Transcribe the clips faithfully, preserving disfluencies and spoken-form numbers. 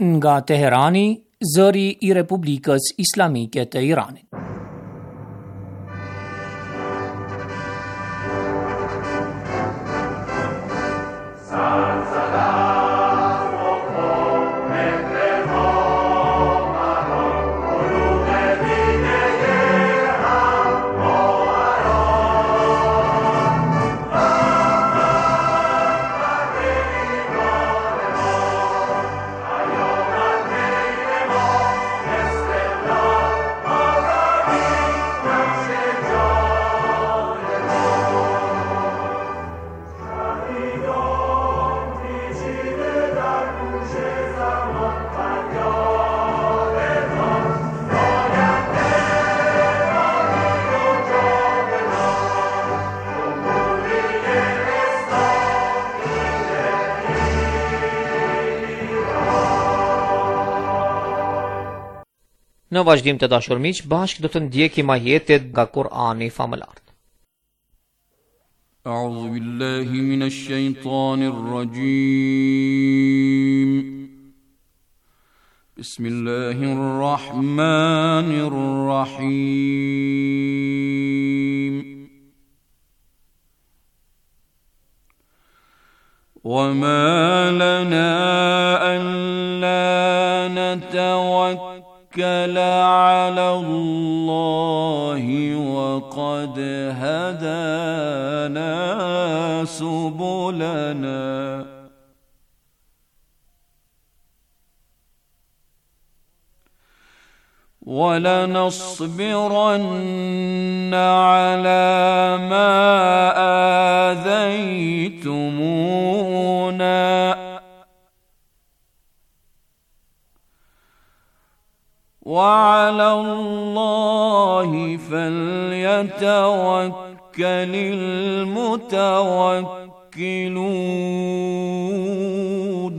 nga Teherani, zëri i Republikës Islamike të Iranit. Në vazhdim të dashur miq, bashkë do të ndjekim ajetet nga Kur'ani famëlar. A'udhu billahi minash shaitanir rajim. Bismillahir rahmanir rahim. وما لنا ألا نتوكل على الله وقد هدانا سبلنا ولنصبرن على ما آذيتمونا وعلى الله فليتوكل المتوكلون.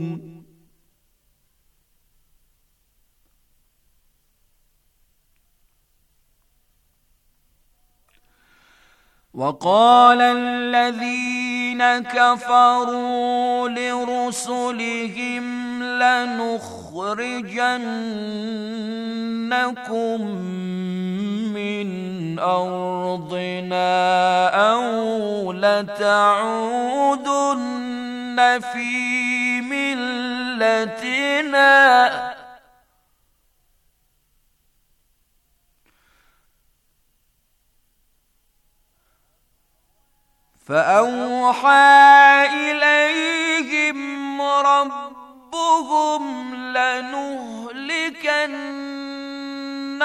وقال الذين كفروا لرسلهم لنخرجنكم من أرضنا أو لتعودن في ملتنا فأوحى إليهم ربهم لنهلكن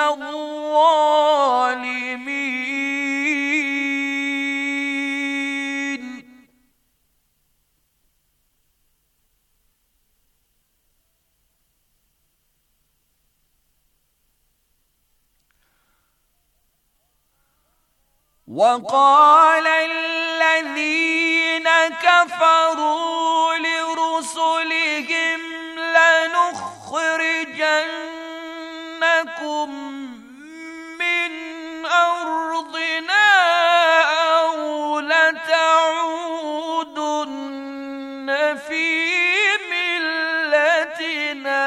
الظالمين وقال الذين كفروا لرسلهم لنخرجنكم من أرضنا أو لتعودن في ملتنا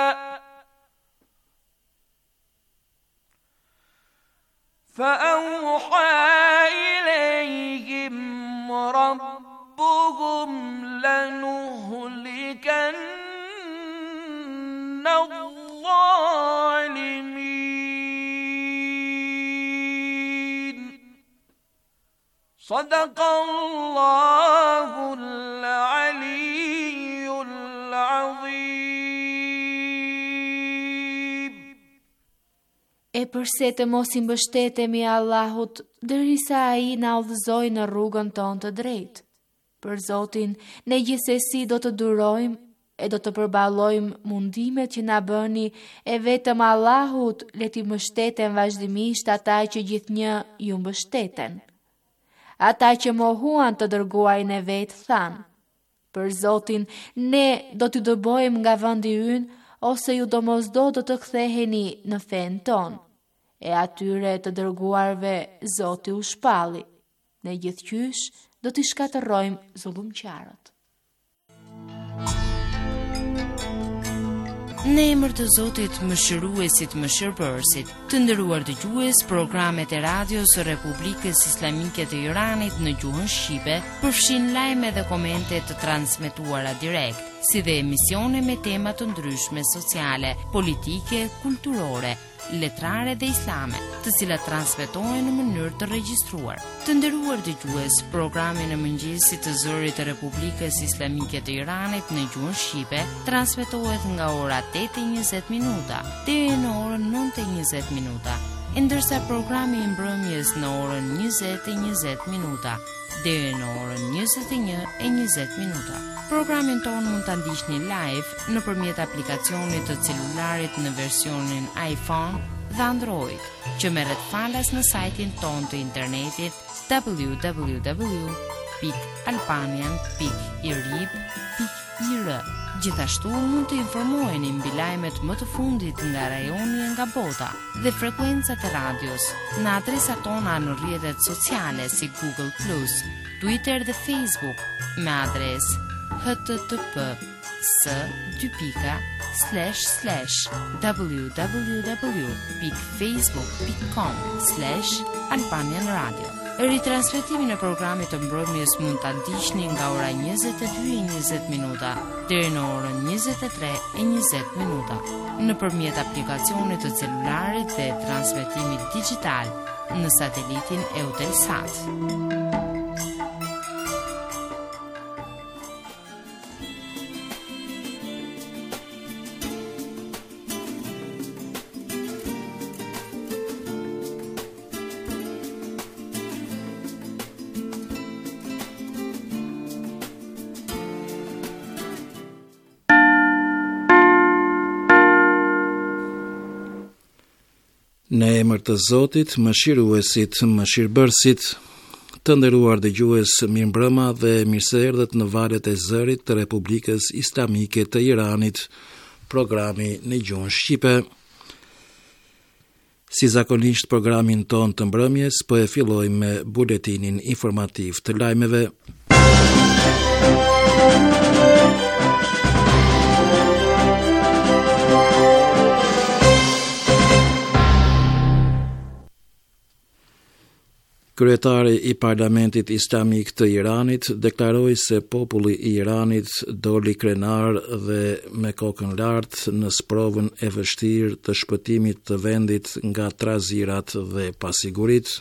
فأوحى إليهم ربهم لنهلكن الظالمين. صدق الله العلي العظيم. E përse të mos i mbështetemi Allahut, derisa ai na udhëzojë në rrugën tonë të drejtë. Për Zotin, ne gjithsesi do të durojmë e do të përballojmë mundimet që na bëni, e vetëm Allahut le t'i mbështeten vazhdimisht ata që gjithnjë ju mbështeten. Ata që mohuan të dërguarin e vet thanë: për Zotin, ne do t'ju dëbojmë nga vendi ynë, ose ju domosdo do të ktheheni në fen tonë. E atyre të dërguarve Zoti u shpalli. Ne gjithqysh do t'i shkatërrojmë zullumqtarët. Në emër të Zotit Mëshiruesit Mëshirbërësit, të nderuar dëgjues, programet e radios së Republikës Islamike të Iranit në gjuhën shqipe përfshin lajme dhe komente të transmetuara direkt, si dhe emisione me tema të ndryshme sociale, politike, kulturore, letrare dhe islame, të cilat transmetohen në mënyrë të regjistruar. Të nderuar dëgjues, programi në mëngjesit të zërit të Republikës Islamike të Iranit në gjuhën shqipe transmetohet nga ora tetë e njëzet minuta deri në orën nëntë e njëzet minuta, ndërsa programi i mbrëmjes në orën njëzet e njëzet minuta deri në orën njëzet e një e njëzet minuta. Programin tonë mund të ndiqni live në përmjet aplikacionit të celularit në versionin iPhone dhe Android, që merret falas në sajtin tonë të internetit w w w pikë albanian pikë irib pikë i r. Gjithashtu mund të informoheni mbi lajmet më të fundit nga rajoni e nga bota dhe frekuencat e radios në adresat tona në rrjetet sociale si Google plus, Twitter dhe Facebook me adresë http s dy pika slash slash www pikë facebook pikë com slash albanian radio. Ritransmetimin e programit të mbrëmjes mund ta ndiqni nga ora njëzet e dy e njëzet minuta deri në orën njëzet e tre e njëzet minuta nëpërmjet aplikacionit të celularit dhe transmetimit digjital në satelitin Eutelsat. Në emër të Zotit, Mëshiruesit, Mëshirbërësit, të nderuar dëgjues, mirëmbrëma dhe mirëseerdhët në valët e zërit të Republikës Islamike të Iranit, programi në gjuhën shqipe. Si zakonisht programin ton të mbrëmjes, po e fillojmë me buletinin informativ të lajmeve. Kryetari i Parlamentit Islamik të Iranit deklaroi se populli i Iranit doli krenar dhe me kokën lartë në sprovën e vështirë të shpëtimit të vendit nga trazirat dhe pasigurit.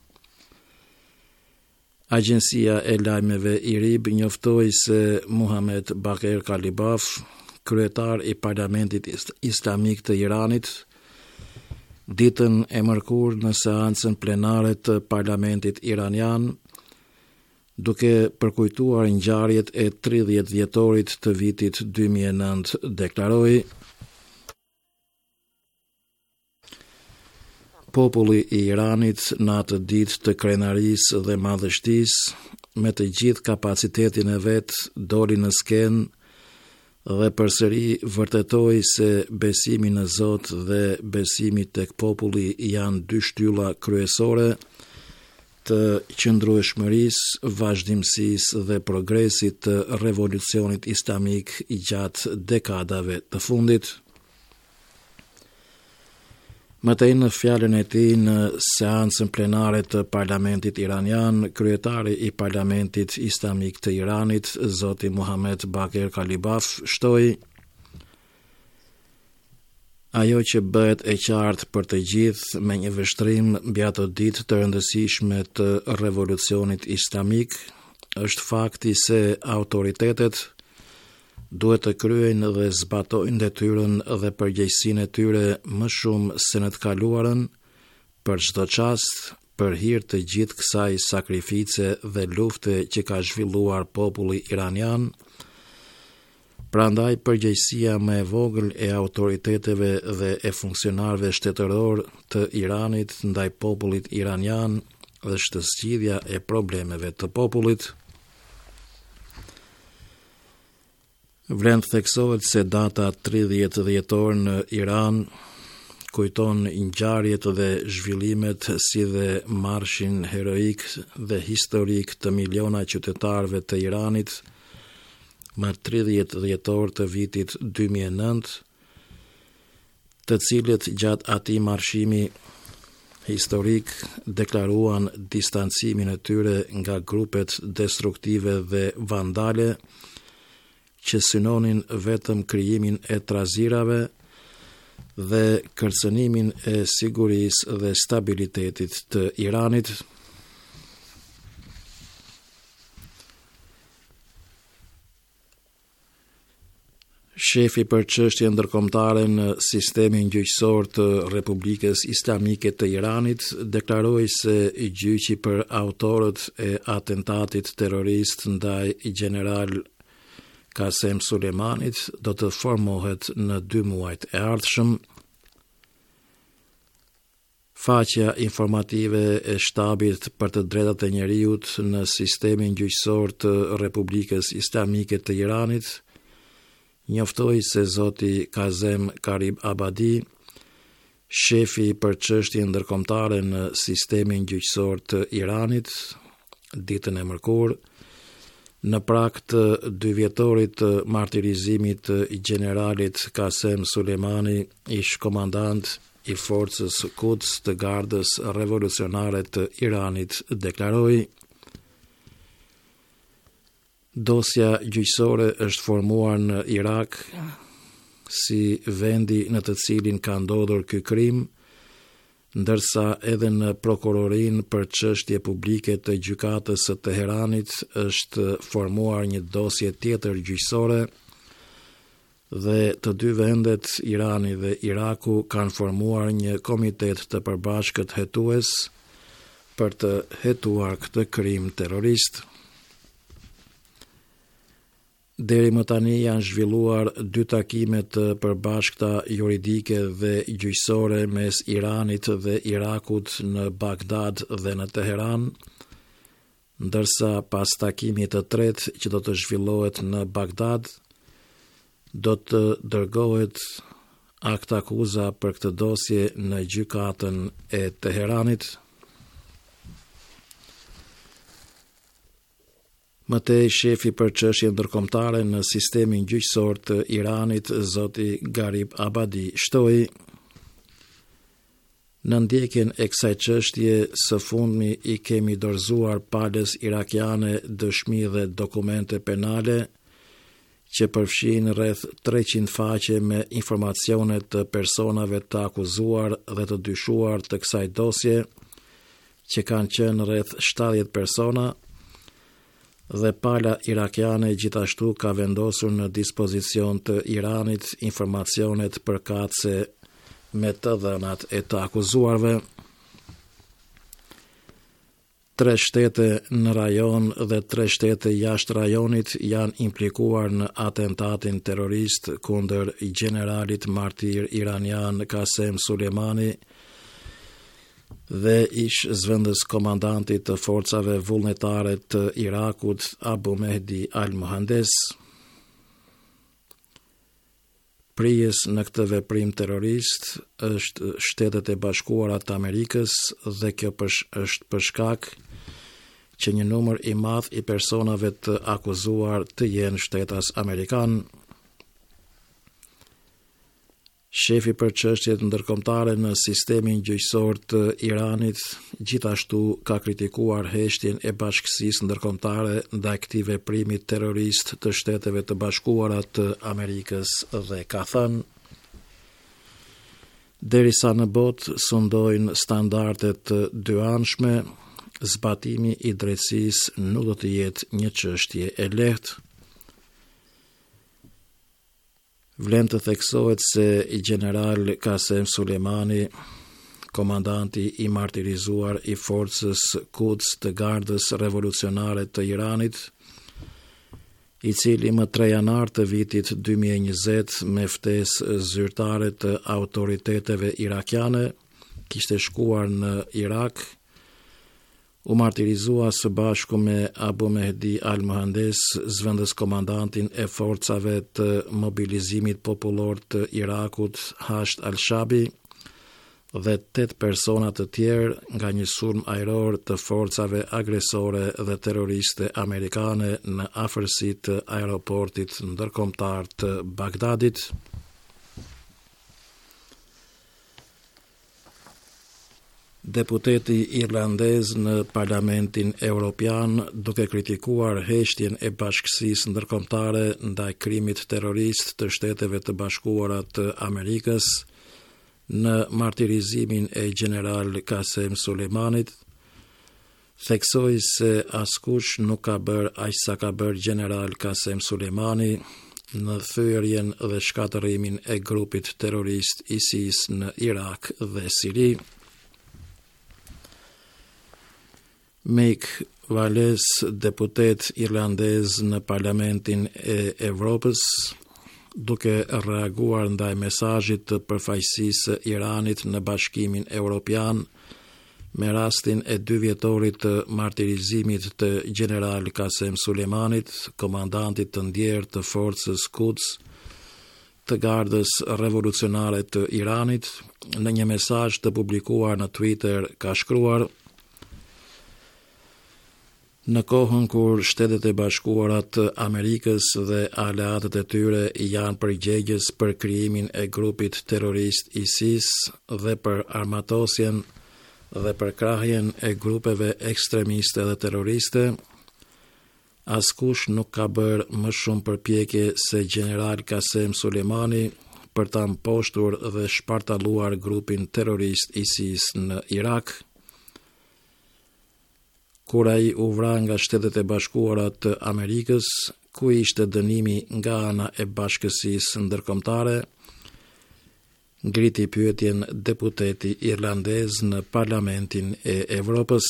Agjencia e lajmeve IRIB njoftoi se Muhammed Bakir Kalibaf, kryetar i Parlamentit Islamik të Iranit, ditën e mërkur në seancën plenare të Parlamentit Iranian, duke përkujtuar ngjarjet e tridhjetë dhjetorit të vitit dy mijë e nëntë, deklaroi: Populli i Iranit në atë ditë të krenarisë dhe madhështisë, me të gjithë kapacitetin e vet, doli në skenë dhe përsëri vërtetoi se besimi në Zot dhe besimi tek populli janë dy shtylla kryesore të qëndrueshmërisë, vazhdimësisë dhe progresit të revolucionit islamik gjatë dekadave të fundit. Mëtej në fjalën e tij në seancën plenare të Parlamentit Iranian, kryetari i Parlamentit Islamik të Iranit, Zoti Muhammed Bakir Kalibaf, shtoi: Ajo që bëhet e qartë për të gjithë me një vështrim mbi ato ditë të rëndësishme të revolucionit islamik është fakti se autoritetet duhet të kryejnë dhe zbatojnë detyrën dhe përgjegjësinë e tyre më shumë se në të kaluarën, për çdo çast, për hir të gjithë kësaj sakrifice dhe lufte që ka zhvilluar populli iranian. Prandaj përgjegjësia më e vogël e autoriteteve dhe e funksionarëve shtetëror të Iranit ndaj popullit iranian është zgjidhja e problemeve të popullit. Vlen të theksohet se data tridhjetë dhjetor në Iran kujton ngjarjet dhe zhvillimet si dhe marshin heroik dhe historik të miliona qytetarëve të Iranit më tridhjetë dhjetor të vitit dy mijë e nëntë, të cilët gjatë atij marshimi historik deklaruan distancimin e tyre nga grupet destruktive dhe vandale që synonin vetëm krijimin e trazirave dhe kërcënimin e sigurisë dhe stabilitetit të Iranit. Shefi për çështje ndërkombëtare në sistemin gjyqësor të Republikës Islamike të Iranit deklaroi se gjyqi për autorët e atentatit terrorist ndaj general Qasem Sulemanit do të formohet në dy muajt e ardhshëm. Faqja informative e shtabit për të drejtat e njerëzit në sistemin gjyqësor të Republikës Islamike të Iranit njoftoi se zoti Kazem Karib Abadi, shefi për çështje ndërkombëtare në sistemin gjyqësor të Iranit, ditën e mërkurë, në prag të dy vjetorit të martirizimit të generalit Qasem Sulemani, ish komandant i forcës Quds të Gardës Revolucionare të Iranit, deklaroi: Dosja gjyqësore është formuar në Irak si vendi në të cilin ka ndodhur ky krim, ndërsa edhe në prokurorin për çështje publike të gjykatës së Teheranit është formuar një dosje tjetër gjyqësore dhe të dy vendet, Irani dhe Iraku, kanë formuar një komitet të përbashkët hetues për të hetuar këtë krim terrorist. Deri më tani janë zhvilluar dy takime të përbashkëta juridike dhe gjyqësore mes Iranit dhe Irakut në Bagdad dhe në Teheran, ndërsa pas takimit të tretë që do të zhvillohet në Bagdad, do të dërgohet akt akuza për këtë dosje në gjykatën e Teheranit. Mëtej, shefi për çështje ndërkombëtare në sistemin gjyqësor të Iranit, zoti Garib Abadi, shtoi: Në ndjekjen e kësaj çështje së fundmi i kemi dorëzuar palës irakiane dëshmi dhe dokumente penale që përfshin rreth treqind faqe me informacione të personave të akuzuar dhe të dyshuar të kësaj dosje, që kanë qenë rreth shtatëdhjetë persona, dhe pala irakiane gjithashtu ka vendosur në dispozicion të Iranit informacionet përkatëse me të dhënat e të akuzuarve. Tre shtete në rajon dhe tre shtete jashtë rajonit janë implikuar në atentatin terrorist kundër generalit martir iranian Qasem Sulemani dhe ish zëvendës komandantit të forcave vullnetare të Irakut Abu Mehdi al-Mohandes. Prijes në këtë veprim terrorist është Shtetet e Bashkuara të Amerikës dhe kjo pësh, është për shkak që një numër i madh i personave të akuzuar të jenë shtetas amerikan. Shefi për çështjet ndërkombëtare në sistemin gjyqësor të Iranit gjithashtu ka kritikuar heshtjen e bashkësisë ndërkombëtare ndaj këtij veprimi terrorist të Shteteve të Bashkuara të Amerikës dhe ka thënë: Derisa në botë sundojnë standardet të dyanshme, zbatimi i drejtësisë nuk do të jetë një çështje e lehtë. Vlen të theksohet se i general Qasem Sulemani, komandanti i martirizuar i forcës Quds të Gardës Revolucionare të Iranit, i cili më tre janar të vitit dy mijë e njëzet me ftesë zyrtare të autoriteteve irakiane, kishte shkuar në Irak, u martirizua së bashku me Abu Mehdi al-Mohandes, zëvendës komandantin e forcave të mobilizimit popullor të Irakut Hasht al-Shabi dhe tet persona të tjerë nga një sulm ajror të forcave agresore dhe terroriste amerikane në afërsi të aeroportit ndërkombëtar të Bagdadit. Deputeti irlandez në Parlamentin Evropian duke kritikuar heqjen e bashkësisë ndërkombëtare ndaj krimit terrorist të Shteteve të Bashkuara të Amerikës në martirizimin e general Qasem Suleimanit, theksoi se askush nuk ka bërë aq sa ka bërë general Qasem Suleimani në thyerjen dhe shkatërimin e grupit terrorist ISIS në Irak dhe Siri. Mike Wallace, deputet irlandez në Parlamentin e Evropës, duke reaguar ndaj mesazhit të përfaqësisë së Iranit në Bashkimin Evropian me rastin e dy vjetorit të martirizimit të general Qasem Suleimanit, komandantit të ndjerë të forcës Quds të Gardës Revolucionare të Iranit, në një mesazh të publikuar në Twitter ka shkruar: Në kohën kur Shtetet e Bashkuara të Amerikës dhe aleatët e tyre janë përgjegjës për krijimin e grupit terrorist ISIS dhe për armatosjen dhe për krahjen e grupeve ekstremiste dhe terroriste, askush nuk ka bërë më shumë përpjekje se general Qasem Suleimani për ta mposhtur dhe shpartalluar grupin terrorist ISIS në Irak. Kur ai u vra nga Shtetet e Bashkuara të Amerikës, ku ishte dënimi nga ana e bashkësisë ndërkombëtare, ngriti pyetjen deputeti irlandez në Parlamentin e Evropës.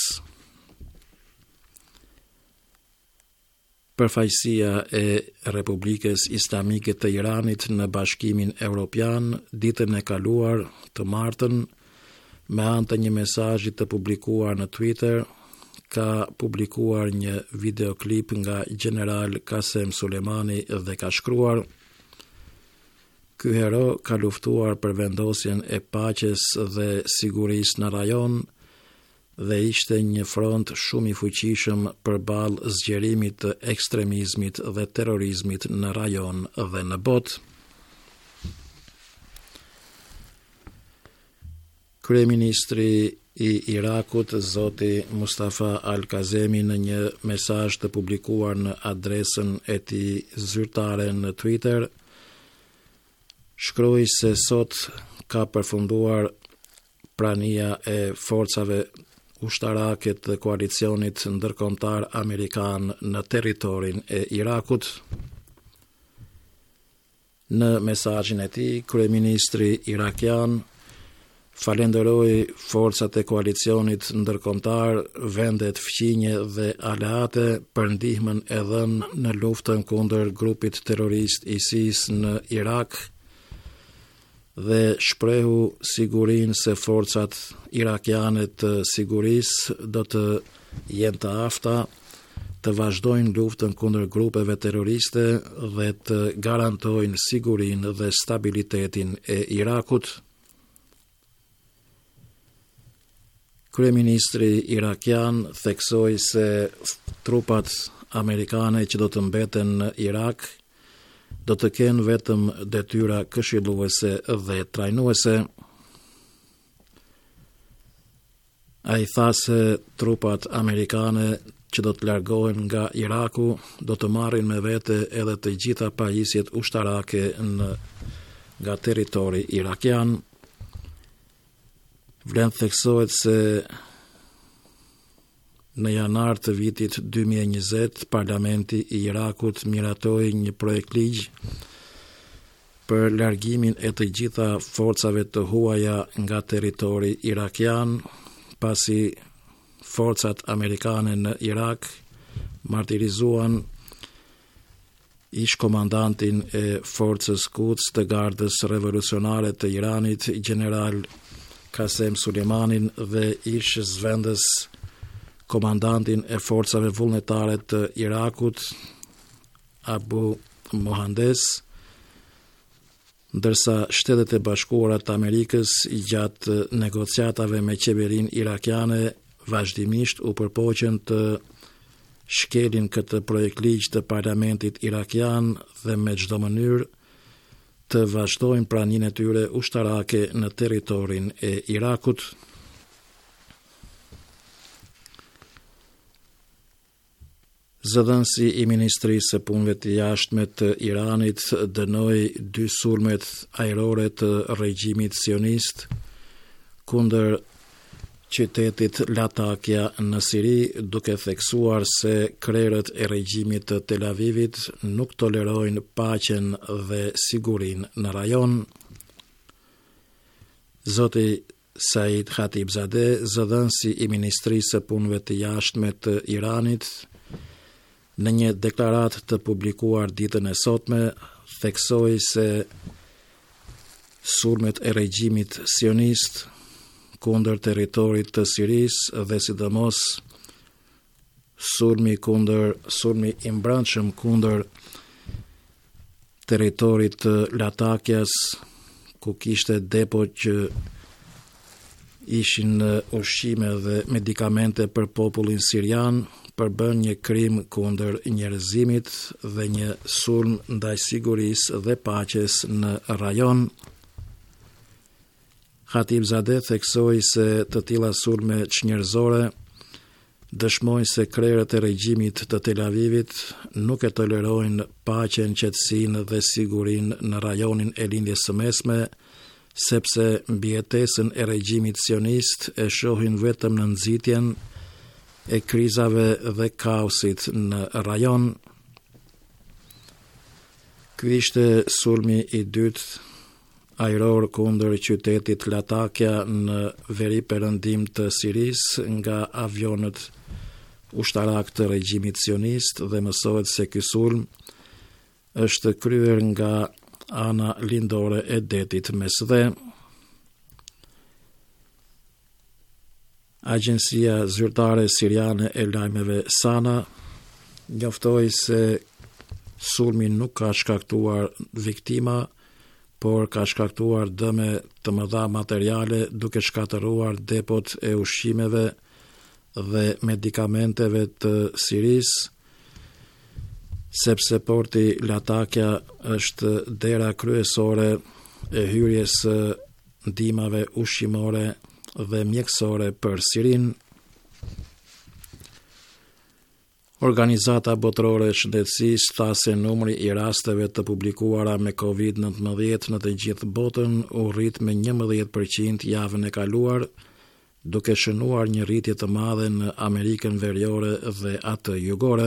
Përfaqësia e Republikës Islamike të Iranit në Bashkimin Evropian ditën e kaluar të martën, me anë të një mesazhi të publikuar në Twitter, ka publikuar një videoklip nga general Qasem Suleimani dhe ka shkruar: Ky hero ka luftuar për vendosjen e paqes dhe sigurisë në rajon dhe ishte një front shumë i fuqishëm përballë zgjerimit të ekstremizmit dhe terrorizmit në rajon dhe në botë. Kryeministri i Irakut, zoti Mustafa Al-Kazemi, në një mesazh të publikuar në adresën e tij zyrtare në Twitter, shkroi se sot ka përfunduar prania e forcave ushtarake të koalicionit ndërkombëtar amerikan në territorin e Irakut. Në mesazhin e tij, kryeministri irakian falenderoi forcat e koalicionit ndërkombëtar, vendet fqinje dhe aleate për ndihmën e dhënë në luftën kundër grupit terrorist ISIS në Irak dhe shprehu sigurinë se forcat irakiane të sigurisë do të jenë të afta të vazhdojnë luftën kundër grupeve terroriste dhe të garantojnë sigurinë dhe stabilitetin e Irakut. Kryeministri irakian theksoi se trupat amerikane që do të mbeten në Irak do të kenë vetëm detyra këshilluese dhe trajnuese. Ai tha se trupat amerikane që do të largohen nga Iraku do të marrin me vete edhe të gjitha pajisjet ushtarake në, nga territori irakian. Vlen theksohet se në janar të vitit dy mijë e njëzet, Parlamenti i Irakut miratoi një projekt ligj për largimin e të gjitha forcave të huaja nga territori irakian, pasi forcat amerikane në Irak martirizuan ish komandantin e forcës Quds të Gardës Revolucionare të Iranit, general Qasem Suleimanin, dhe ish zëvendës komandantin e forcave vullnetare të Irakut, Abu Mohandes, ndërsa Shtetet e Bashkuara të Amerikës gjatë negociatave me qeverinë irakiane vazhdimisht u përpoqën të shkelin këtë projekt ligj të parlamentit irakian dhe me çdo mënyrë të vazhdojnë praninë e tyre ushtarake në territorin e Irakut. Zëdhënësi i Ministrisë së Punëve të Jashtme të Iranit dënoi dy sulmet ajrore të regjimit sionist kundër qytetit Latakia në Siri, duke theksuar se krerët e regjimit të Tel Avivit nuk tolerojnë paqen dhe sigurinë në rajon. Zoti Said Khatibzadeh, zëdhënësi i Ministrisë së Punëve të Jashtme të Iranit, në një deklaratë të publikuar ditën e sotme, theksoi se sulmet e regjimit sionist kundër territorit të Sirisë dhe sidomos sulmi kundër sulmi i mbrëmshëm kundër territorit të Latakias, ku kishte depo që ishin ushqime dhe medikamente për popullin sirian, përbën një krim kundër njerëzimit dhe një sulm ndaj sigurisë dhe paqes në rajon. Khatibzadeh theksoi se të tilla sulme çnjerëzore dëshmojnë se krerët e regjimit të Tel Avivit nuk e tolerojnë paqen, qetësinë dhe sigurinë në rajonin e lindjes së mesme, sepse mbijetesën e regjimit sionist e shohin vetëm në nxitjen e krizave dhe kaosit në rajon. Ky ishte sulmi i dytë ajror kundër qytetit Latakia në veri perëndim të Sirisë nga avionët ushtarak të regjimit sionist dhe mësohet se ky sulm është kryer nga ana lindore e detit Mesdhe. Agjencia Zyrtare Siriane e Lajmeve Sana njoftoi se sulmi nuk ka shkaktuar viktima, por ka shkaktuar dëme të mëdha materiale duke shkatëruar depot e ushqimeve dhe medikamenteve të Sirisë, sepse porti Latakia është dera kryesore e hyrjes së ndihmave ushqimore dhe mjekësore për Sirin. Organizata Botërore e Shëndetësisë tha se numri i rasteve të publikuara me kovid nëntëmbëdhjetë në të gjithë botën u rrit me njëmbëdhjetë përqind javën e kaluar, duke shënuar një rritje të madhe në Amerikën Veriore dhe atë Jugore.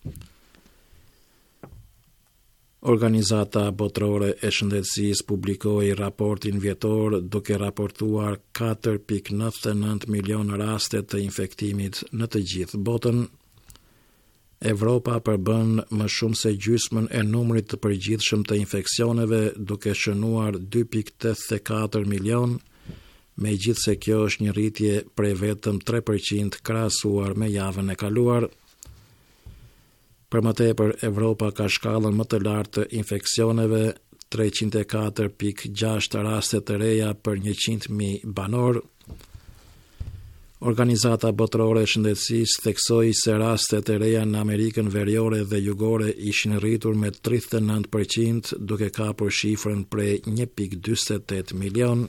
Organizata Botërore e Shëndetësisë publikoi raportin vjetor duke raportuar katër pikë nëntëdhjetë e nëntë milion raste të infektimit në të gjithë botën. Evropa përbën më shumë se gjysmën e numrit të përgjithshëm të infeksioneve duke shënuar dy pikë tetëdhjetë e katër milion, megjithse kjo është një rritje prej vetëm tre përqind krahasuar me javën e kaluar. Për më tepër, Evropa ka shkallën më të lartë të infeksioneve, treqind e katër pikë gjashtë raste të reja për njëqind mijë banor. Organizata Botërore e Shëndetësisë theksoi se rastet e reja në Amerikën Veriore dhe Jugore ishin rritur me tridhjetë e nëntë përqind, duke kapur shifrën prej një pikë dyzet e tetë milion.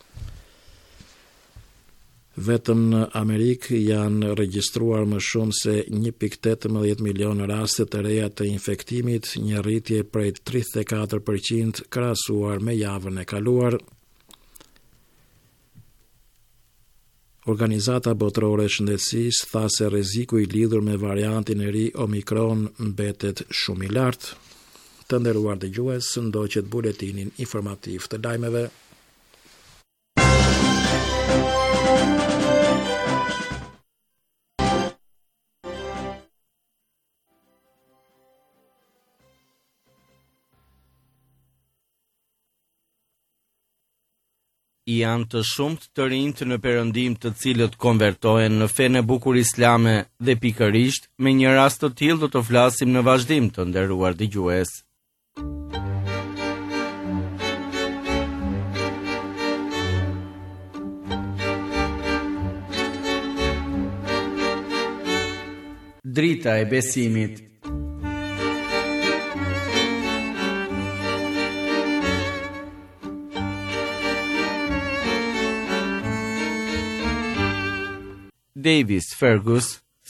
Vetëm në Amerikë janë regjistruar më shumë se një pikë tetëmbëdhjetë milion raste të reja të infektimit, një rritje prej tridhjetë e katër përqind krahasuar me javën e kaluar. Organizata Botërore e Shëndetësisë tha se rreziku i lidhur me variantin e ri Omikron mbetet shumë i lartë. Të nderuar dëgjues, ndoqet buletinin informativ të lajmeve. Janë të shumt të rinjt në perëndim të cilët konvertohen në fenë e bukur islame dhe pikërisht me një rast të tillë do të flasim në vazhdim, të nderuar dëgjues. Drita e besimit. Davis Fergus,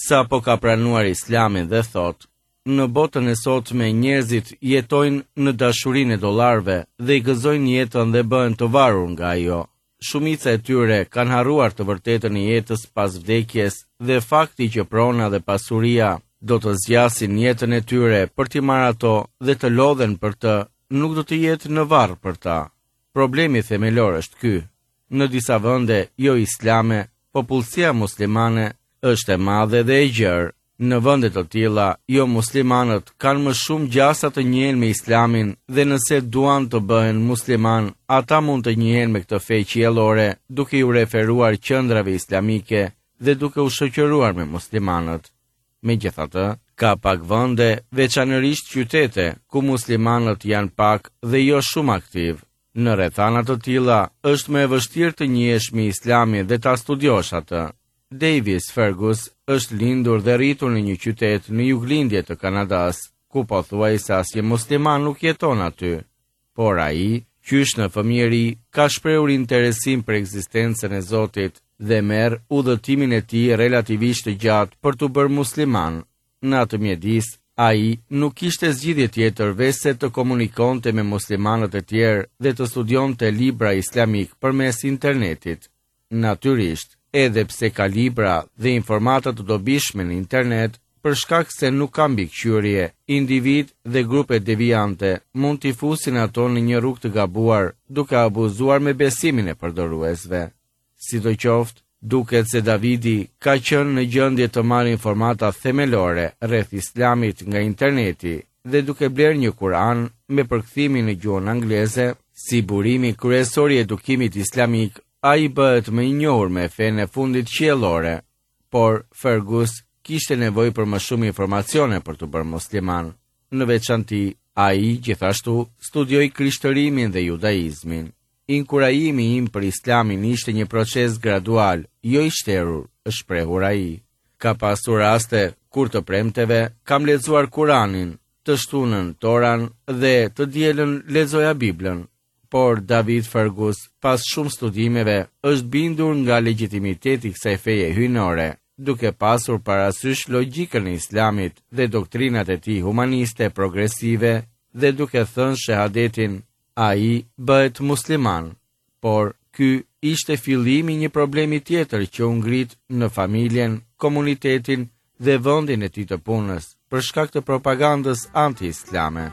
sa po ka pranuar Islamin dhe thot: "Në botën e sotme njerëzit jetojnë në dashurinë e dollarëve dhe i gëzojnë jetën dhe bëhen të varur nga ajo. Shumica e tyre kanë harruar të vërtetën e jetës pas vdekjes dhe fakti që prona dhe pasuria do të zgjasin jetën e tyre për t'i marrë ato dhe të lodhen për të, nuk do të jetë në varr për ta. Problemi themelor është ky. Në disa vende jo islame, popullsia muslimane është e madhe dhe e gjerë. Në vende të tilla, jo muslimanët kanë më shumë gjasa të njihen me Islamin dhe nëse duan të bëhen musliman, ata mund të njihen me këtë fe qiellore, duke u referuar qendrave islamike dhe duke u shoqëruar me muslimanët. Megjithatë, ka pak vende, veçanërisht qytete, ku muslimanët janë pak dhe jo shumë aktiv. Në rrethana të tilla, është më e vështirë të njihesh me Islamin dhe ta studiosh atë. Davis Fergus është lindur dhe rritur në një qytet në juglindje të Kanadas, ku pothuajse asnjë musliman nuk jeton aty. Por ai, qysh në fëmijëri, ka shprehur interesim për ekzistencën e Zotit dhe merr udhëtimin e tij relativisht të gjatë për të bërë musliman. Në atë mjedis, ai nuk kishte zgjidhje tjetër veçse të komunikonte me muslimanët e tjerë dhe të studionte libra islamik përmes internetit. Natyrisht, edhe pse ka libra dhe informata të dobishme në internet, për shkak se nuk ka mbikëqyrje, individ dhe grupe devijante mund t'i fusin ato në një rrugë të gabuar, duke abuzuar me besimin e përdoruesve. Sidoqoftë, duket se Davidi ka qenë në gjendje të marrë informata themelore rreth Islamit nga interneti dhe duke blerë një Kur'an me përkthimin në gjuhën angleze, si burimi kryesor i edukimit islamik, a i bëhet më i njohur me fenë e fundit qiellore, por Fergus kishte nevojë për më shumë informacione për të bërë musliman. Në veçanti, a i gjithashtu studioi krishtërimin dhe judaizmin. Inkurajimi im për Islamin ishte një proces gradual, jo i shterur, është shprehur ai. Ka pasur raste kur të premteve kam lexuar Kur'anin, të shtunën Toran dhe të dielën lexoja Biblën. Por David Fergus, pas shumë studimeve, është bindur nga legitimiteti i kësaj feje hyjnore, duke pasur parasysh logjikën e Islamit dhe doktrinat e tij humaniste progresive dhe duke thënë shahadetin, ai bëhet musliman. Por ky ishte fillimi i një problemi tjetër që u ngrit në familjen, komunitetin dhe vendin e tij të punës për shkak të propagandës anti-islame.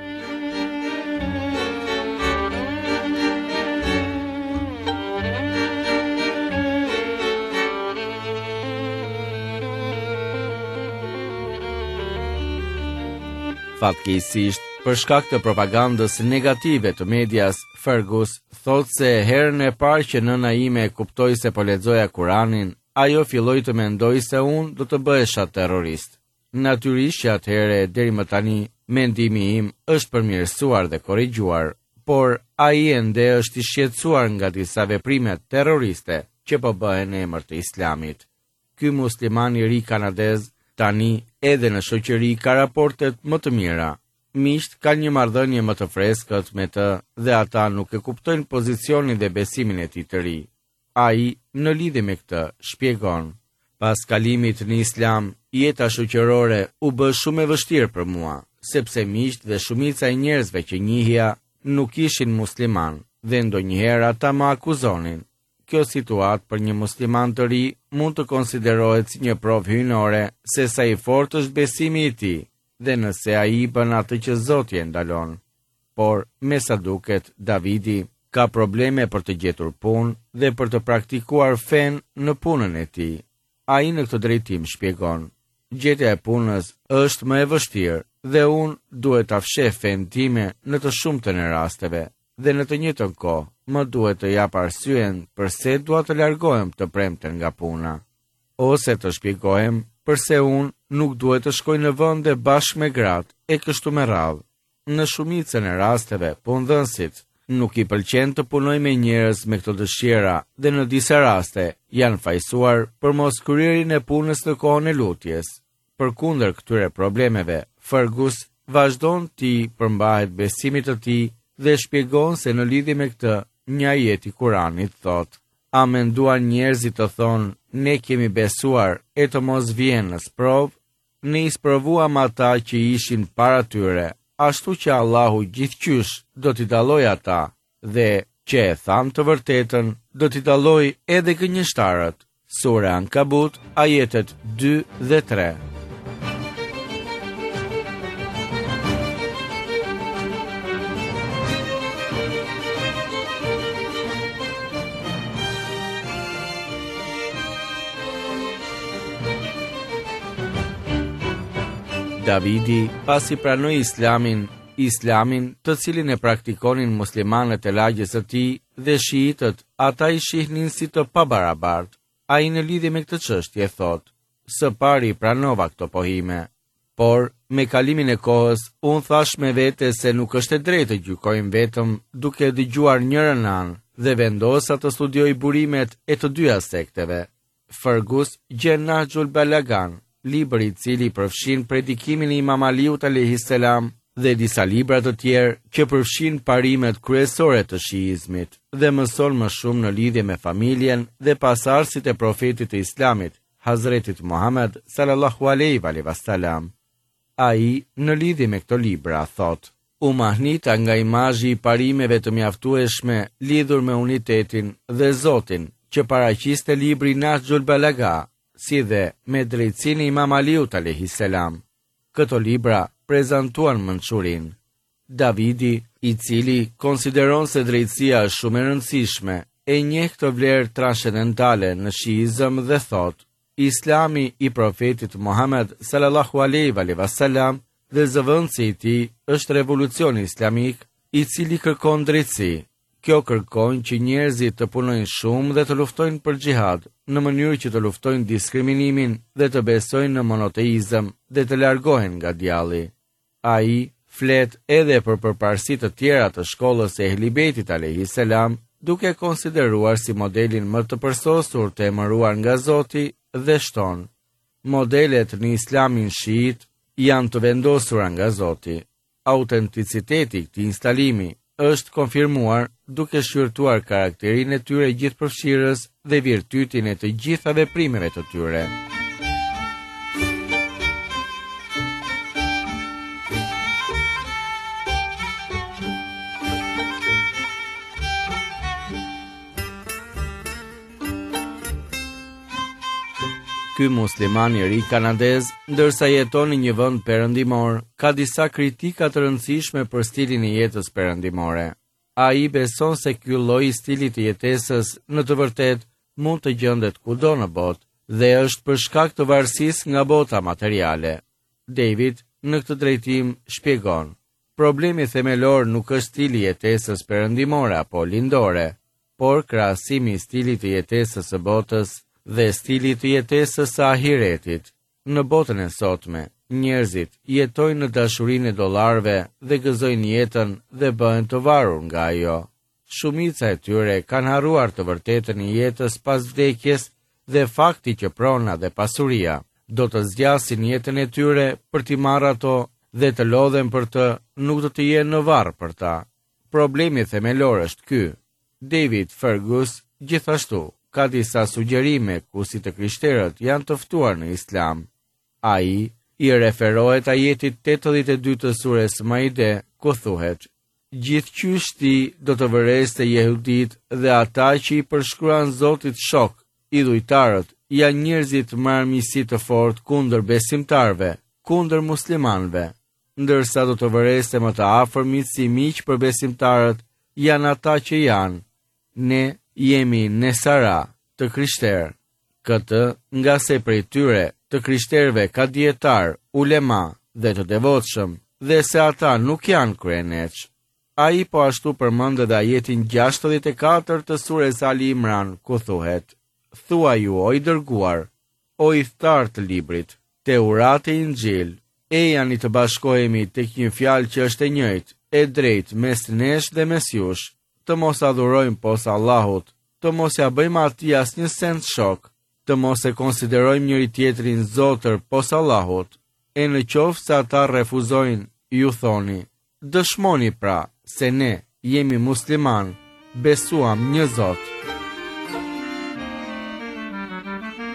Fatkeqësisht, për shkak të propagandës negative të medias, Fergus thotë se herën e parë që nëna ime e kuptoi se po lexoja Kur'anin, ajo filloi të mendojë se unë do të bëhesha terrorist. Natyrisht që atëherë deri më tani mendimi im është përmirësuar dhe korrigjuar, por ai ende është i shqetësuar nga disa veprime terroriste që po bëhen në emër të Islamit. Ky musliman i ri kanadez tani edhe në shoqëri ka raportet më të mira. Miqt kanë një marrëdhënie më të freskët me të dhe ata nuk e kuptojnë pozicionin dhe besimin e tij të ri. Ai, në lidhje me këtë, shpjegon: pas kalimit në Islam, jeta shoqërore u bë shumë e vështirë për mua, sepse miqt dhe shumica e njerëzve që njihja nuk ishin musliman dhe ndonjëherë ata më akuzonin. Kjo situatë për një musliman të ri mund të konsiderohet si një provë hyjnore se sa i fortë është besimi i tij dhe nëse ai bën atë që Zoti e ndalon. Por, me sa duket, Davidi ka probleme për të gjetur punë dhe për të praktikuar fen në punën e tij. Ai në këtë drejtim shpjegon: gjetja e punës është më e vështirë dhe unë duhet ta fsheh fen time në të shumtën e rasteve dhe në të njëjtën kohë më duhet të jap arsyen pse dua të largohem të premten nga puna, ose të shpjegohem pse unë nuk duhet të shkoj në vende bashkë me gratë e kështu me radhë. Në shumicën e rasteve, punëdhënësit nuk i pëlqen të punoj me njerëz me këto dëshira dhe në disa raste janë fajsuar për mos kryerin e punës në kohën e lutjes. Përkundër këtyre problemeve, Fergus vazhdon të përmbahet besimit të tij dhe shpjegon se në lidhje me këtë, një ajet i Kuranit thotë: a menduan njerëzit të thonë, ne kemi besuar e të mos vjen në sprovë, ne i sprovuam ata që ishin para tyre, ashtu që Allahu gjithqysh do t'i dalloj ata, dhe që e than të vërtetën, do t'i dalloj edhe gënjeshtarët. Sura Ankabut, ajetet dy dhe tre. Davidi, pasi pranoi Islamin, Islamin të cilin e praktikonin muslimanët e lagjes së tij dhe shiitët, ata i shihnin si të pabarabartë. Ai në lidhje me këtë çështje thot: "Së pari pranova këto pohime, por me kalimin e kohës unë thash me vete se nuk është e drejtë të gjykojmë vetëm duke dëgjuar njërën anë dhe vendosa të studioj burimet e të dyja sekteve." Fergus gjen Nahjul Balagan, libër i cili përfshin predikimin e Imam Aliut alayhis salam dhe disa libra të tjerë që përfshin parimet kryesore të shiizmit dhe mëson më shumë në lidhje me familjen dhe pasardhësit e profetit të Islamit, Hazretit Muhammed sallallahu alaihi wasallam. Ai në lidhje me këto libra thot: "U mahnita nga imazhi i parimeve të mjaftueshme lidhur me unitetin dhe Zotin që paraqiste libri Nahjul Balaga, si dhe me drejtsinë e Imam Aliut alayhis salam. Këto libra prezantuan mençurin. Davidi, i cili konsideron se drejtësia është shumë e rëndësishme, e njeh këtë vlerë transcendentale në shiizëm dhe thot: "Islami i profetit Muhammed sallallahu alaihi wasallam dhe zëvendësi i tij është revolucioni islamik i cili kërkon drejtësi. Kjo kërkon që njerëzit të punojnë shumë dhe të luftojnë për xhihad, në mënyrë që të luftojnë diskriminimin dhe të besojnë në monoteizëm dhe të largohen nga djalli." Ai flet edhe për përparësitë të tjera të shkollës së Ehli Bejtit alayhis salam, duke konsideruar si modelin më të përsosur të emëruar nga Zoti dhe shton: "Modelet në Islamin shiit janë të vendosura nga Zoti. Autenticiteti i këtij instalimi është konfirmuar duke shqyrtuar karakterin e tyre gjithëpërfshirës dhe virtytin e të gjitha veprimeve të tyre." Ky musliman i ri kanadez, ndërsa jeton në një vend perëndimor, ka disa kritika të rëndësishme për stilin e jetës perëndimore. Ai beson se ky lloj i stilit të jetesës në të vërtetë mund të gjendet kudo në botë dhe është për shkak të varësisë nga bota materiale. David në këtë drejtim shpjegon: "Problemi themelor nuk është stili i jetesës perëndimore apo lindore, por krahasimi i stilit të jetesës së botës dhe stili të jetesës së ahiretit. Në botën e sotme, njerëzit jetojnë në dashurinë e dollarëve dhe gëzojnë jetën dhe bëhen të varur nga ajo. Shumica e tyre kanë harruar të vërtetën e jetës pas vdekjes dhe fakti që prona dhe pasuria do të zgjasin jetën e tyre për t'i marrë ato dhe të lodhen për të, nuk do të jenë në varr për ta. Problemi themelor është ky." David Fergus gjithashtu ka disa sugjerime ku si të krishterët janë të ftuar në Islam. Ai i referohet ajetit tetëdhjetë e dy të surës Maide, ku thuhet: "Gjithqysh ti do të vëreste jehudit dhe ata që i përshkruan Zotit shok, idhujtarët, janë njerëzit me armiqësi të fortë kundër besimtarve, kundër muslimanëve, ndërsa do të vëreste më të afërmit si miq për besimtarët janë ata që janë: ne jemi nesara të krishterë. Këtë nga se prej tyre të krishterëve ka dietar, ulema dhe të devotshëm, dhe se ata nuk janë kryeneç." Ai po ashtu përmend edhe ajetin gjashtëdhjetë e katër të surës Ali Imran, ku thuhet: "Thua ju o i dërguar, o i thtar të librit, Teurat e Injil, e janë i të bashkohemi tek një fjalë që është e njëjtë, e drejtë mes nesh dhe mes jush, të mos adhurojmë posa Allahut, të mos ja bëjmë atij asnjë send shok, të mos e konsiderojmë njëri tjetrin zotër posa Allahut. E në qoftë se ata refuzojnë, ju thoni: dëshmoni pra se ne jemi musliman, besuam një Zot."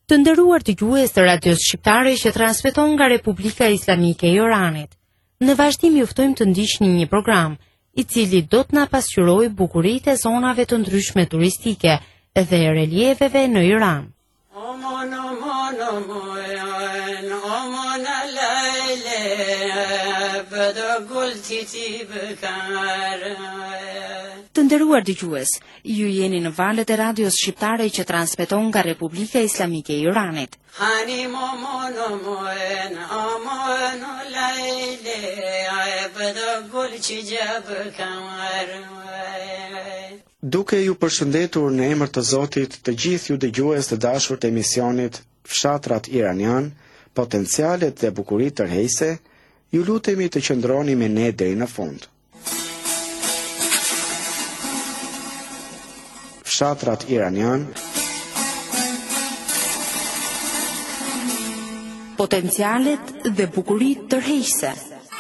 Të nderuar dëgjues të Radios Shqiptare që transmeton nga Republika Islamike e Iranit, në vazhdim ju ftojmë të ndiqni një program i cili do të na pasqyrojë bukuritë e zonave të ndryshme turistike dhe reliefeve në Iran. Aman aman aman aman lejle bëdë gull titi bëkar. Të nderuar dëgjues, ju jeni në valët e radios shqiptare që transmeton nga Republika Islamike e Iranit. Hani aman aman aman lejle bëdë gull titi bëkar. Duke ju përshëndetur në emër të Zotit të gjithë ju dëgjues të dashur të emisionit Fshatrat Iranian, potencialet dhe bukuritë tërheqëse, ju lutemi të qëndroni me ne deri në fund. Fshatrat Iranian, potencialet dhe bukuritë tërheqëse.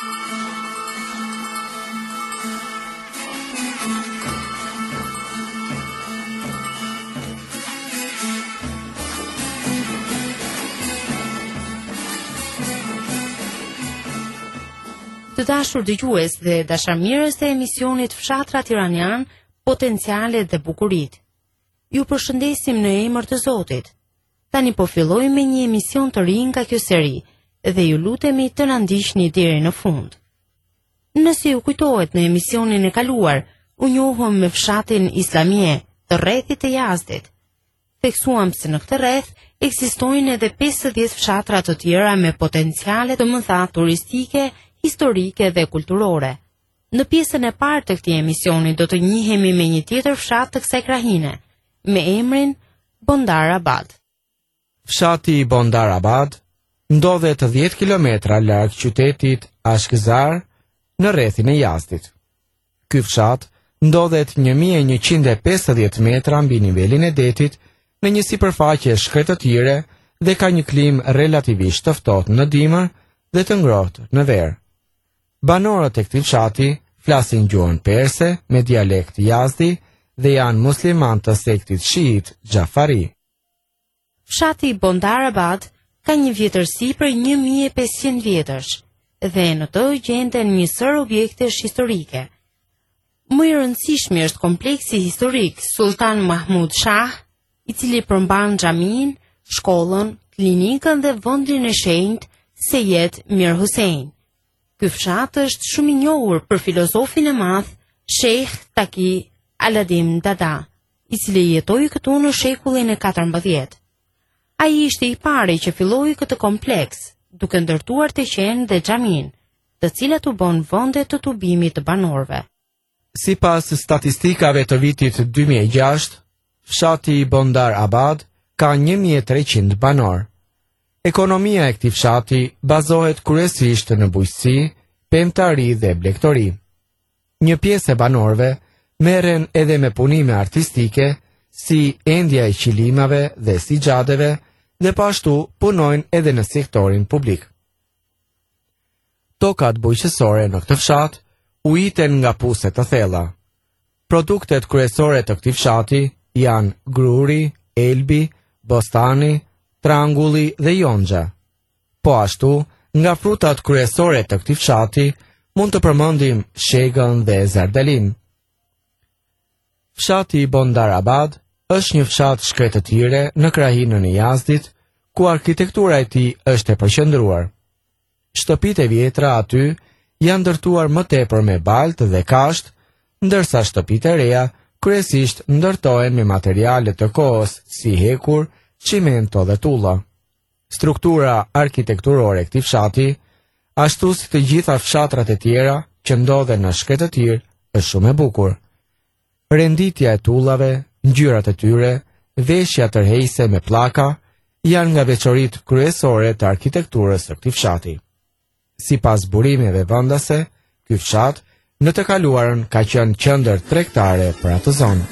Të dashur dëgjues dhe dashamirës të emisionit Fshatrat Iranian, potencialet dhe bukuritë. Ju përshëndesim në emër të Zotit. Tani po fillojmë me një emision të ri nga kjo seri dhe ju lutemi të na ndiqni deri në fund. Nëse ju kujtohet në emisionin e kaluar, u njohëm me fshatin Islamie të rrethit të Yazdit. Theksuam se në këtë rreth ekzistojnë edhe pesëdhjetë fshatra të tjera me potenciale të mëdha turistike, historike dhe kulturore. Në pjesën e parë të këtij emisioni do të njihemi me një tjetër fshat të kësaj krahine, me emrin Bondar Abad. Fshati Bondar Abad ndodhet dhjetë kilometra larg qytetit Ashkazar në rrethin e Yazdit. Ky fshat ndodhet një mijë e njëqind e pesëdhjetë metra mbi nivelin e detit në një sipërfaqe shkretëtire dhe ka një klim relativisht të ftohtë në dimër dhe të ngrohtë në verë. Banorët e këtij fshati flasin gjuhën perse me dialekt yazdi dhe janë musliman të sektit shiit Xhafari. Fshati Bondar Abad ka një vjetërsi për një mijë e pesëqind vjetësh dhe në të gjenden një sër objektesh historike. Më i rëndësishmi është kompleksi historik Sultan Mahmud Shah, i cili përmban xhamin, shkollën, klinikën dhe vendin e shenjtë Sejed Mir Hussein. Ky fshat është shumë i njohur për filozofin e madh Sheikh Taki Aladim Dada, i cili jetoi këtu në shekullin e katërmbëdhjetë. Ai ishte i pari që filloi këtë kompleks, duke ndërtuar të qenë dhe xhamin, të cilat u bën vende të tubimit të banorëve. Sipas statistikave të vitit dy mijë e gjashtë, fshati Bondar Abad ka një mijë e treqind banor. Ekonomia e këtij fshati bazohet kryesisht në bujqësi, pemtari dhe blegtori. Një pjesë e banorëve merren edhe me punime artistike, si endja e qilimave dhe sixhadeve, dhe pashtu punojnë edhe në sektorin publik. Tokat bujqësore në këtë fshat u iten nga puse të thella. Produktet kryesore të këtij fshati janë gruri, elbi, bostani, trangulli dhe jonxha. Po ashtu, nga frutat kryesore të këtij fshati mund të përmendim shegën dhe zardalin. Fshati Bondar Abad është një fshat shkretëtire në krahinën e Yazdit, ku arkitektura e tij është e përqendruar. Shtëpitë e vjetra aty janë ndërtuar më tepër me baltë dhe kasht, ndërsa shtëpitë e reja kryesisht ndërtohen me materiale të kohës si hekur, cimento dhe tulla. Struktura arkitekturore e këtij fshati, ashtu si të gjitha fshatrat e tjera që ndodhen në shkretëtir, është shumë e bukur. Renditja e tullave, ngjyrat e tyre, veshja tërheqëse me pllaka janë nga veçoritë kryesore të arkitekturës së këtij fshati. Sipas burimeve vendase, ky fshat në të kaluarën ka qenë qendër tregtare për atë zonë.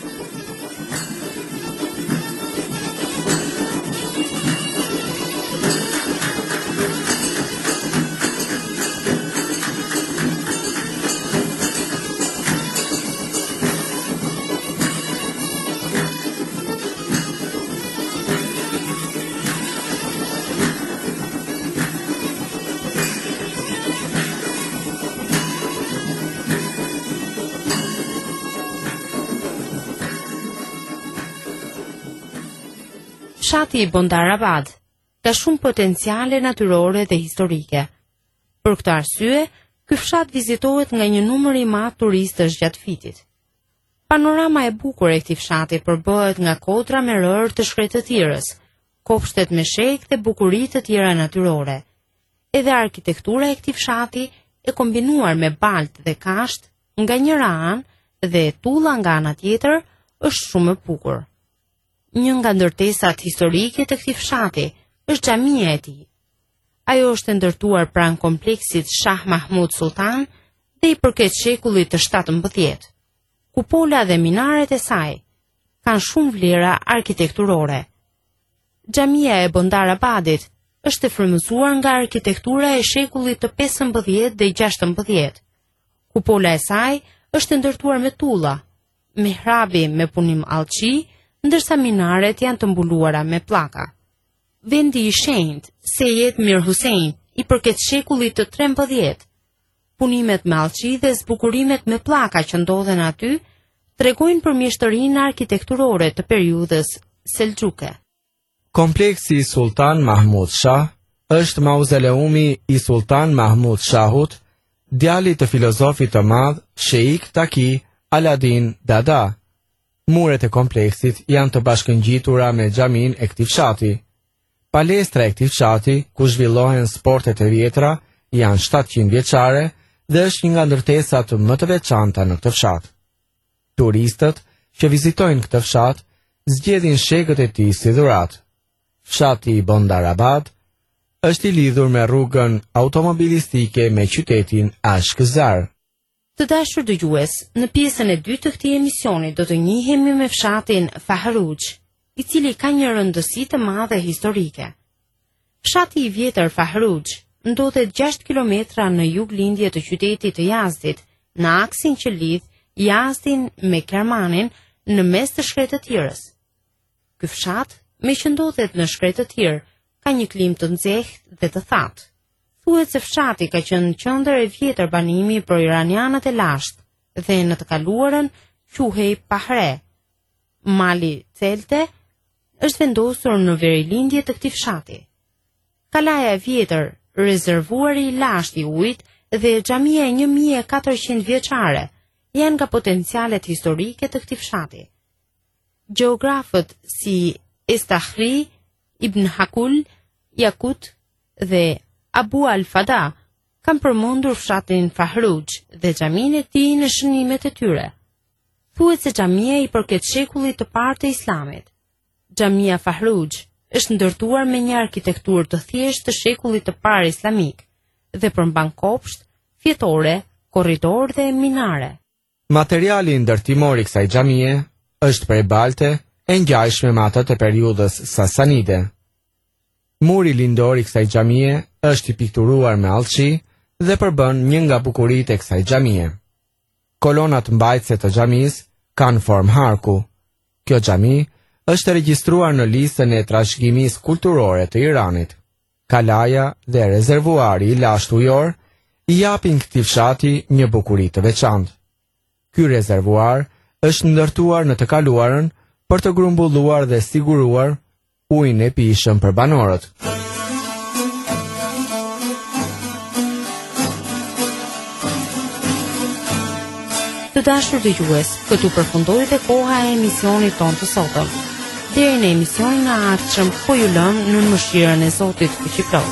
Fshati i Bondarabad ka shumë potenciale natyrore dhe historike. Për këtë arsye, ky fshat vizitohet nga një numër i madh turistësh gjatë vitit. Panorama e bukur e këtij fshati përbëhet nga kodra me rër të Shkretëtirës, kopshtet me shek dhe bukuritë të tjera natyrore. Edhe arkitektura e këtij fshati e kombinuar me baltë dhe kasht nga njëra anë dhe tulla nga ana tjetër është shumë e bukur. Një nga ndërtesat historike të këtij fshati është xhamia e tij. Ajo është ndërtuar pranë kompleksit Shah Mahmud Sultan dhe i përket shekullit të shtatëmbëdhjetë. Kupola dhe minaret e saj kanë shumë vlera arkitekturore. Xhamia e Bondarabadit është e frymëzuar nga arkitektura e shekullit të pesëmbëdhjetë dhe gjashtëmbëdhjetë. Kupola e saj është ndërtuar me tulla, mihrabi me punim allçi, ndërsa minaret janë të mbuluara me pllaka. Vendi i shenjtë, Sejed Mir Hussein, i përket shekullit të trembëdhjetë. Punimet me allçi dhe zbukurimet me pllaka që ndodhen aty tregojnë për mjeshtërinë arkitekturore të periudhës selxhuke. Kompleksi Sultan Mahmud Shah është mauzoleumi i Sultan Mahmud Shahut, djalit të filozofit të madh Sheikh Taki Aladin Dada. Muret e kompleksit janë të bashkëngjitura me xhamin e këtij fshati. Palestra e këtij fshati, ku zhvillohen sportet e vjetra, janë shtatëqind vjeçare dhe është një nga ndërtesat më të veçanta në këtë fshat. Turistët që vizitojnë këtë fshat zgjedhin shekët e tij si dhuratë. Fshati i Bondarabad është i lidhur me rrugën automobilistike me qytetin Ashkazar. Të dashur dëgjues, në pjesën e dytë të këtij emisioni do të njihemi me fshatin Fahruj, i cili ka një rëndësi të madhe historike. Fshati i vjetër Fahruj ndodhet gjashtë kilometra në juglindje të qytetit të Yazdit, në aksin që lidh Yazdin me Kermanin në mes të Shkretëtirës. Ky fshat, me që ndodhet në Shkretëtirë, ka një klim të nxehtë dhe të thatë. Thuhet se fshati ka qenë qendër e vjetër banimi për iranianët e lashtë dhe në të kaluarën quhej Pahre. Mali Celte është vendosur në verilindje të këtij fshati. Kalaja e vjetër, rezervuari i lashtë i ujit dhe xhamia e një mijë e katërqind vjeçare janë nga potencialet historike të këtij fshati. Gjeografët si Estahri, Ibn Hakul, Yakut dhe Abu al-Fada kanë përmendur fshatin Fahruj dhe xhaminë e tij në shënimet e tyre. Thuhet se xhamia i përket shekullit të parë të Islamit. Xhamia Fahruj është ndërtuar me një arkitekturë të thjeshtë të shekullit të parë islamik dhe përmban kopsht, fjetore, korridor dhe minare. Materiali ndërtimor i kësaj xhamie është prej balte e ngjashme me atë të periudhës Sasanide. Muri lindor i kësaj xhamie është i pikturuar me allçi dhe përbën një nga bukuritë e kësaj xhamie. Kolonat mbajtëse të xhamisë kanë formë harku. Kjo xhami është regjistruar në listën e trashëgimisë kulturore të Iranit. Kalaja dhe rezervuari i lashtë ujor i japin këtij fshati një bukuri të veçantë. Ky rezervuar është ndërtuar në të kaluarën për të grumbulluar dhe siguruar ujin e pijshëm për banorët. Të dashur dëgjues, këtu përfundoi dhe koha e emisionit tonë të sotëm. Deri në emisionin e ardhshëm, po ju lëm në mëshirën e Zotit Fuqiplot.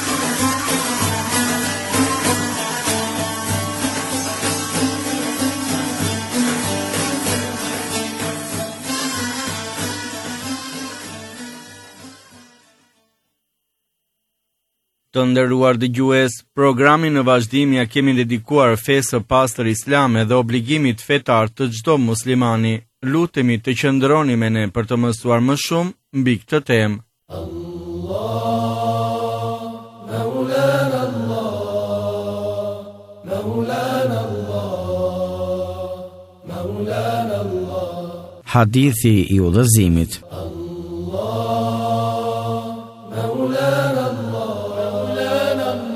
Të nderuar dëgjues, programin në vazhdim ja kemi dedikuar fesë së pastër islame dhe obligimit fetar të çdo muslimani. Lutemi të qëndroni me ne për të mësuar më shumë mbi këtë temë. Allah, Maulana Allah, Maulana Allah, Maulana Allah. Hadithi i udhëzimit.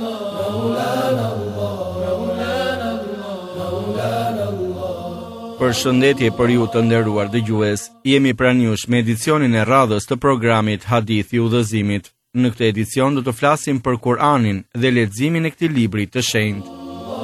Për Përshëndetje për ju të nderuar dëgjues. Jemi pranë jush me edicionin e radhës të programit Hadithi Udhëzimit. Në këtë edicion do të flasim për Kur'anin dhe leximin e këtij libri të shenjtë.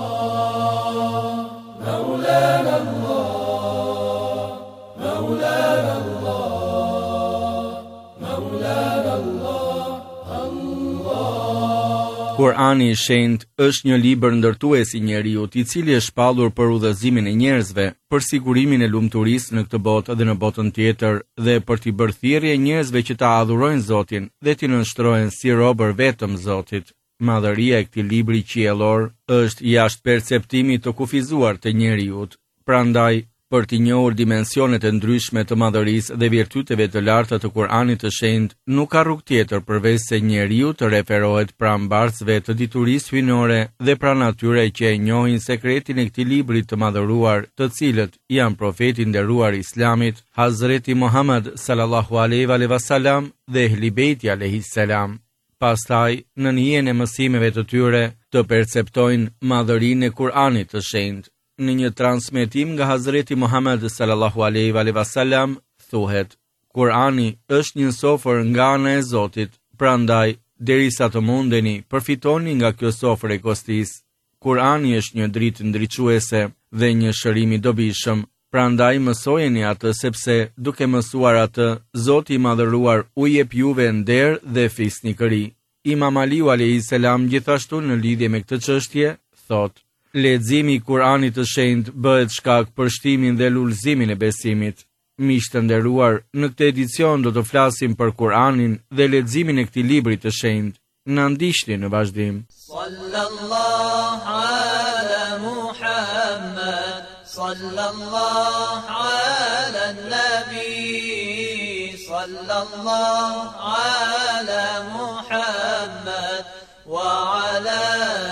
Kur'ani i shenjtë është një libër ndërtues i njeriut, i cili është shpallur për udhëzimin e njerëzve, për sigurimin e lumturisë në këtë botë dhe në botën tjetër, dhe për t'i bërë thirrje njerëzve që ta adhurojnë Zotin dhe t'i nënshtrohen si robër vetëm Zotit. Madhëria e këtij libri qiellor është jashtë perceptimit të kufizuar të njeriut. Prandaj, për t'i njohur dimensionet e ndryshme të madhërisë dhe virtyteve të larta të Kur'anit të shenjtë, nuk ka rrugë tjetër përveç se njeriu të referohet pranë mbarsve të diturisë hyjnore dhe pranë atyre që e njohin sekretin e këtij libri të madhëruar, të cilët janë profeti i nderuar i Islamit, Hazreti Muhammed sallallahu alaihi wasallam dhe Ehli Beiti alayhis salam. Pastaj, në hijen e mësimeve të tyre, të perceptojnë madhërinë e Kur'anit të shenjtë. Në një transmetim nga Hazreti Muhammed sallallahu alaihi wasallam thuhet: Kur'ani është një sofër nga ana e Zotit, prandaj derisa të mundeni, përfitoni nga kjo sofër e kostis. Kur'ani është një dritë ndriçuese dhe një shërim i dobishëm, prandaj mësojeni atë sepse duke mësuar atë, Zoti i madhëruar u jep juve nder dhe fisnikëri. Imam Aliu alayhis salam gjithashtu në lidhje me këtë çështje thotë: Leximi i Kur'anit të shenjtë bëhet shkak për shtimin dhe lulëzimin e besimit. Miq të nderuar, në këtë edicion do të flasim për Kur'anin dhe leximin e këtij libri të shenjtë. Na ndiqni në vazhdim. Sallallahu ala Muhammad, sallallahu ala nabi, sallallahu ala Muhammad wa ala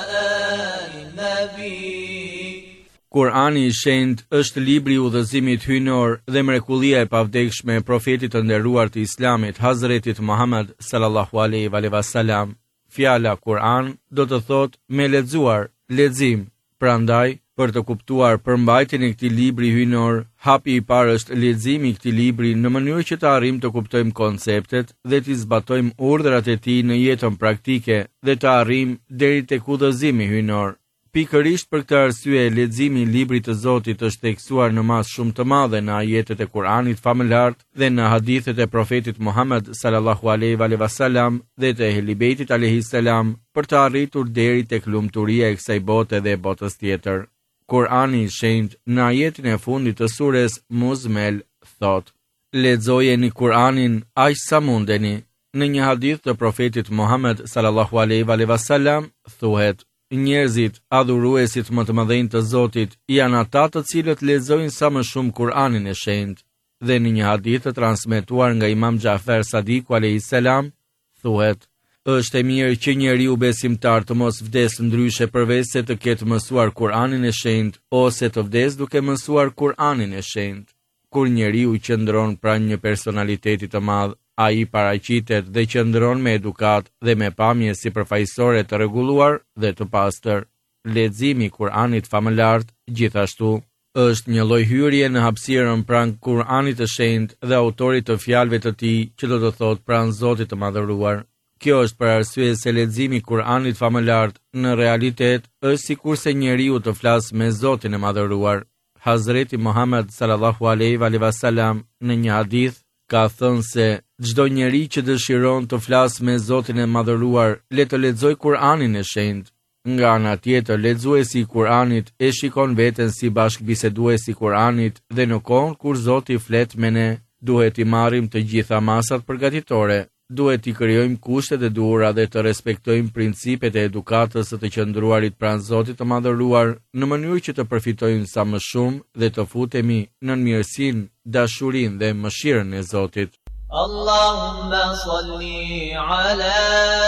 Kur'ani i shenjtë është libri i udhëzimit hyjnor dhe mrekullia e pavdekshme e profetit të nderuar të Islamit, Hazretit Muhammed sallallahu alaihi wasallam. Fjala Kur'an do të thotë me lexuar, lexim. Prandaj, për të kuptuar përmbajtjen e këtij libri hyjnor, hapi i parë është leximi i këtij libri në mënyrë që të arrijmë të kuptojmë konceptet dhe të zbatojmë urdhrat e tij në jetën praktike dhe të arrijmë deri tek udhëzimi hyjnor. Pikërisht për këtë arsye, leximi i librit të Zotit është theksuar në masë shumë të madhe në ajetet e Kur'anit famëlart dhe në hadithet e profetit Muhammed sallallahu alaihi wasallam dhe të Ehli Beitit alayhis salam për të arritur deri tek lumturia e kësaj bote dhe botës tjetër. Kur'ani i shenjtë në ajetin e fundit të sures Muzmel thotë: Lexojeni Kur'anin aq sa mundeni. Në një hadith të profetit Muhammed sallallahu alaihi wasallam thuhet: Njerëzit, adhuruesit më të mëdhenj të Zotit, janë ata të cilët lexojnë sa më shumë Kur'anin e shenjtë. Dhe në një hadith të transmetuar nga Imam Jafer Sadiku alayhis salam thuhet: Është e mirë që njeriu besimtar të mos vdes ndryshe përveç se të ketë mësuar Kur'anin e shenjtë ose të vdes duke mësuar Kur'anin e shenjtë. Kur njeriu qëndron pranë një personaliteti të madh, ai paraqitet dhe qëndron me edukat dhe me pamje sipërfaqësore të rregulluar dhe të pastër. Leximi i Kur'anit famëlart gjithashtu është një lloj hyrje në hapësirën pranë Kur'anit të shenjtë dhe autorit të fjalëve të tij, që do të thotë pranë Zotit të madhëruar. Kjo është për arsye se leximi i Kur'anit famëlart në realitet është sikurse njeriu të flasë me Zotin e madhëruar. Hazreti Muhammed sallallahu alaihi wasallam në një hadith ka thënë se çdo njeri që dëshiron të flasë me Zotin e madhëruar, le të lexojë Kur'anin e shenjtë. Nga ana tjetër, lexuesi i Kur'anit e shikon veten si bashkëbisedues i Kur'anit dhe në kohën kur Zoti flet me ne, duhet i marrim të gjitha masat përgatitore. Duhet i krijojmë kushtet e duhura dhe të respektojmë principet e edukatës së të qëndruarit pranë Zotit të madhëruar, në mënyrë që të përfitojmë sa më shumë dhe të futemi në mirësinë, dashurinë dhe mëshirën e Zotit. Allahumma salli ala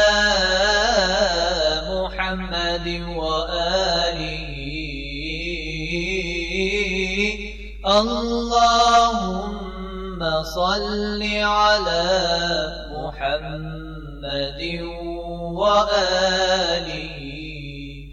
Muhammadin wa alihi. Allahumma salli ala Muhammadin wa alihi.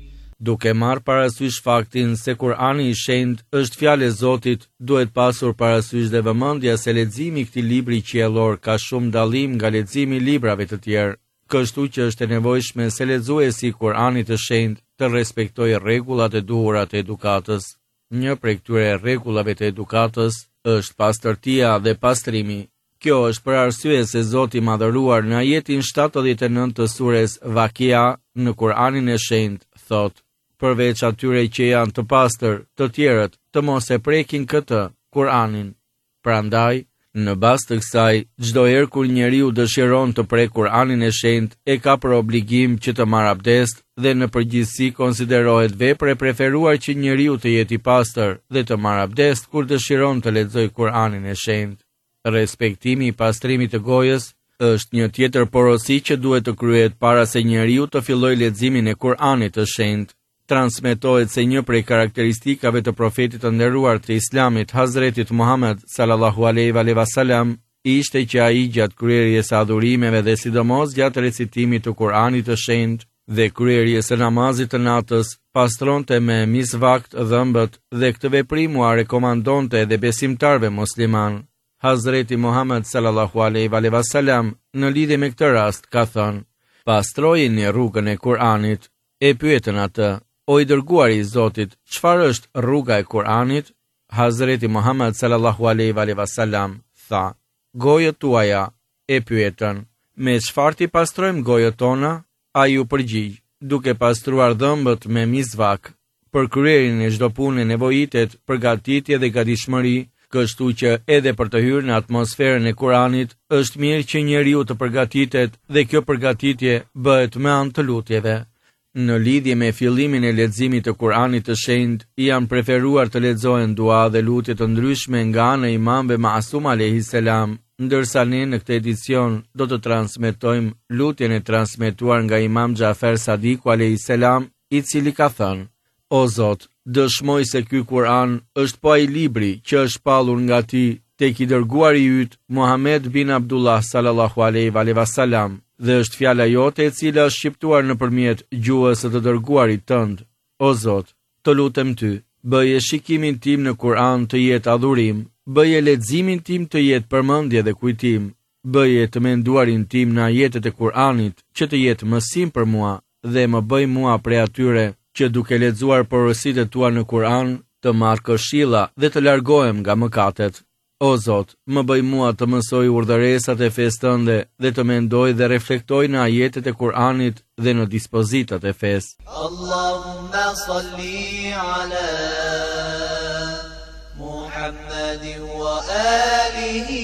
Duke marrë parasysh faktin se Kurani i Shenjtë është fjalë e Zotit, duhet pasur parasysh dhe vëmendja se leximi i këtij libri qiellor ka shumë dallim nga leximi i librave të tjerë, kështu që është e nevojshme se lexuesi i Kuranit të Shenjtë të respektojë rregullat e duhura të edukatës. Një prej këtyre rregullave të edukatës është pastërtia dhe pastrimi. Kjo është për arsye se Zoti i Madhëruar në ajetin shtatëdhjetë e nëntë të sures Vakia në Kuranin e Shenjtë thotë: përveç atyre që janë të pastër, të tjerët të mos e prekin këtë, Kuranin. Prandaj, në bazë të kësaj, çdo herë kur njeriu dëshiron të prek Kuranin e Shenjtë, e ka për obligim që të marrë abdest dhe në përgjithësi konsiderohet vepër e preferuar që njeriu të jetë i pastër dhe të marrë abdest kur dëshiron të lexojë Kuranin e Shenjtë. Respektimi i pastrimit të gojës është një tjetër porosi që duhet të kryhet para se njeriu të fillojë leximin e Kuranit të Shenjtë. Transmetohet se një prej karakteristikave të profetit të nderuar të Islamit, Hazretit Muhammed sallallahu alaihi wasallam, ishte që ai gjatë kryerjes së adhurimeve dhe sidomos gjatë recitimit të Kuranit të Shenjtë dhe kryerjes së namazit të natës, pastronte me misvakt dhëmbët dhe këtë veprim u rekomandonte edhe besimtarve musliman. Hazreti Muhammed sallallahu alaihi wasallam në lidhje me këtë rast ka thënë: pastrojeni rrugën e Kuranit. E pyetën atë: o i dërguari i Zotit, çfarë është rruga e Kuranit? Hazreti Muhammed sallallahu alaihi wasallam tha: gojët tuaja. E pyetën: me çfarë ti pastrojmë gojët tona? Ai u përgjigj: duke pastruar dhëmbët me misvak. Për kryerjen e çdo pune nevojitet përgatitje dhe gatishmëri, kështu që edhe për të hyrë në atmosferën e Kuranit, është mirë që njeriu të përgatitet dhe kjo përgatitje bëhet me anë të lutjeve. Në lidhje me fillimin e leximit të Kuranit të Shenjtë, janë preferuar të lexohen dua dhe lutje të ndryshme nga ana e Imamve Masum alayhis salam, ndërsa ne në këtë edicion do të transmetojmë lutjen e transmetuar nga Imam Xhafer Sadiku alayhis salam, i cili ka thënë: o Zot, dëshmoj se ky Kur'an është po ai libri që është shpallur nga ti tek i dërguari yt Muhammed bin Abdullah sallallahu alaihi wasallam dhe është fjala jote e cila është shqiptuar nëpërmjet gjuhës së të dërguarit tënd. O Zot, të lutem ty, bëje shikimin tim në Kur'an të jetë adhurim, bëje leximin tim të jetë përmendje dhe kujtim, bëje të menduarin tim në ajetet e Kur'anit që të jetë mësim për mua dhe më bëj mua prej atyre që duke lexuar porositë tua në Kur'an të marr këshilla dhe të largohem nga mëkatet. O Zot, më bëj mua të mësoj urdhëresat e fesë tënde dhe të mendoj dhe reflektoj në ajetet e Kur'anit dhe në dispozitat e fesë. Allahumma salli ala Muhammadin wa alihi.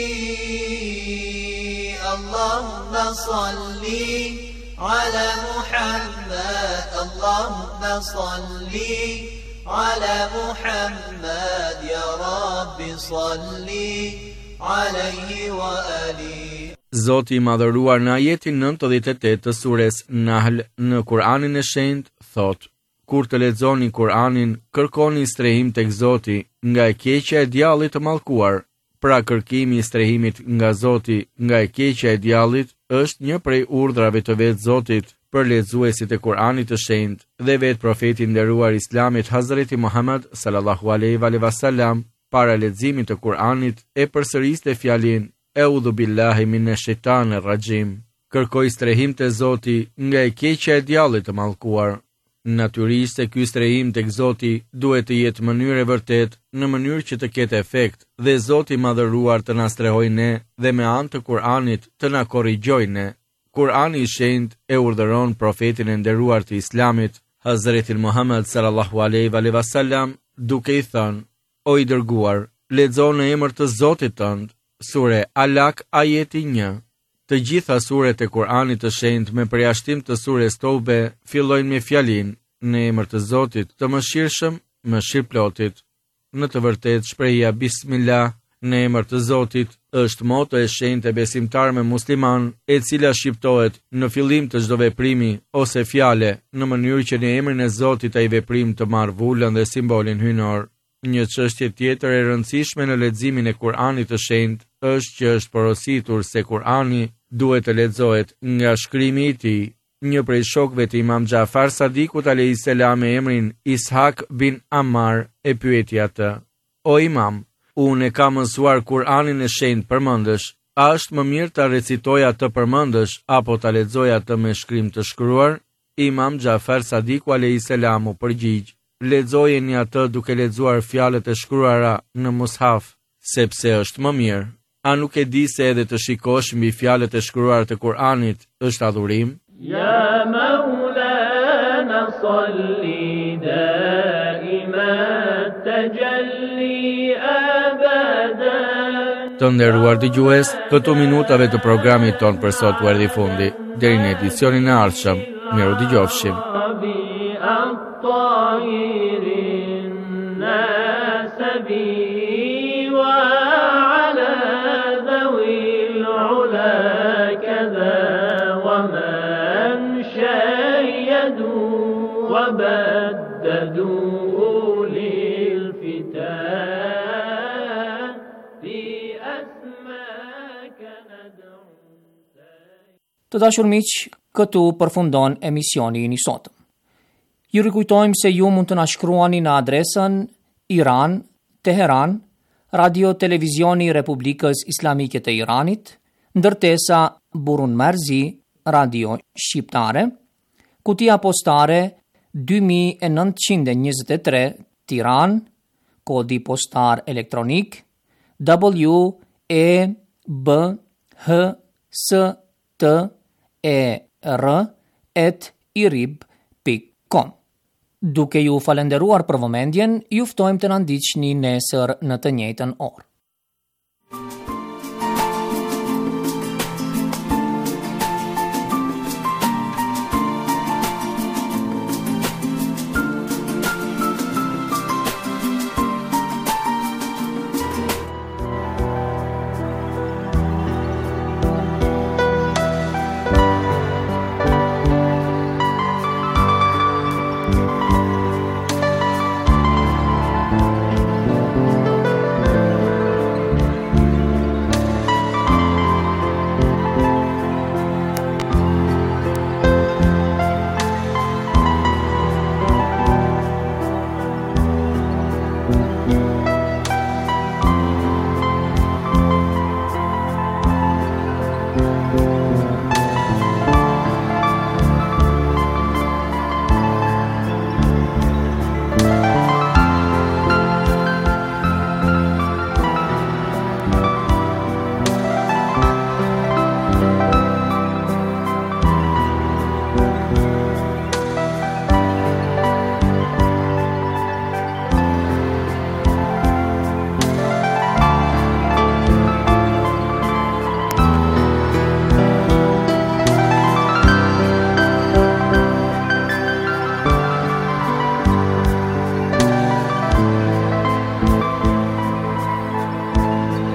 Allahumma salli على محمد اللهم صل على محمد يا رب صل عليه وآله. Zoti i madhëruar në ajetin nëntëdhjetë e tetë të sures Nahl në Kur'anin e Shenjtë thot: kur të lexoni Kur'anin, kërkoni strehim tek Zoti nga e keqja e djallit të mallkuar. Pra kërkimi i strehimit nga Zoti nga e keqja e djallit është një prej urdhrave të vetë Zotit për lexuesit e Kuranit të Shenjtë dhe vetë profeti nderuar Islamit Hazreti Muhammed sallallahu alaihi wasallam para leximit të Kuranit e përsëriste fjalin Eudhu billahi minash shaitanir rajim. Kërkoj strehim te Zoti nga e keqja e djallit të mallkuar. Natyrisht se ky strehim tek Zoti duhet të jetë në mënyrë e vërtetë, në mënyrë që të ketë efekt dhe Zoti i madhëruar të na strehojë ne dhe me anë të Kuranit të na korrigjojë ne. Kurani i Shenjtë e urdhëron profetin e nderuar të Islamit, Hazretin Muhammed sallallahu alaihi wasallam, duke i thënë: o i dërguar, lexo në emër të Zotit tënd. Sure Alak ajeti një. Të gjitha suret e Kuranit të Shenjtë me përjashtim të sures Tobe fillojnë me fjalin në emër të Zotit të mëshirshëm, mëshirëplotit. Në të vërtetë shprehja Bismillah në emër të Zotit është moto e shenjtë e besimtarëve musliman, e cila shqiptohet në fillim të çdo veprimi ose fjale në mënyrë që në emrin e Zotit ai veprim të marrë vullën dhe simbolin hyjnor. Një çështje tjetër e rëndësishme në leximin e Kuranit të Shenjtë është që është porositur se Kurani duhet të lexohet nga shkrimi i tij, një prej shokëve të Imam Jafar Sadikut alayhis salam me emrin Ishak bin Ammar e pyeti atë: "O Imam, unë e kam mësuar Kur'anin e shenjtë përmendësh, a është më mirë ta recitoj atë përmendësh apo ta lexoj atë me shkrim të shkruar?" Imam Jafar Sadiku alayhis salam u përgjigj: "Lexojeni atë duke lexuar fjalët e shkruara në mushaf, sepse është më mirë. A nuk e di se edhe të shikosh mbi fjalët e shkruar të Kur'anit është adhurim?" Ya Maulana salli daima tajalli abadan. Të nderuar dëgjues, këto minutave të programit ton për sot u erdhi fundi. Deri në edicionin e ardhshëm, miru dëgjofshim. وبددوا للفتان بأسماك ندعو. Të dashur miq, këtu përfundon emisioni i sotëm. Ju rikujtojmë se ju mund të na shkruani në adresën Iran, Teheran, Radio Televizioni Republikës Islamike të Iranit, ndërtesa Burun Marzi, Radio Shqiptare, kutia postare dy mijë e nëntëqind e njëzet e tre Tiran, kodi postar elektronik W E B H S T E R at irib pikë com. Duke ju falenderuar për vëmendjen, ju ftojmë të na ndiqni nesër në të njëjtën orë.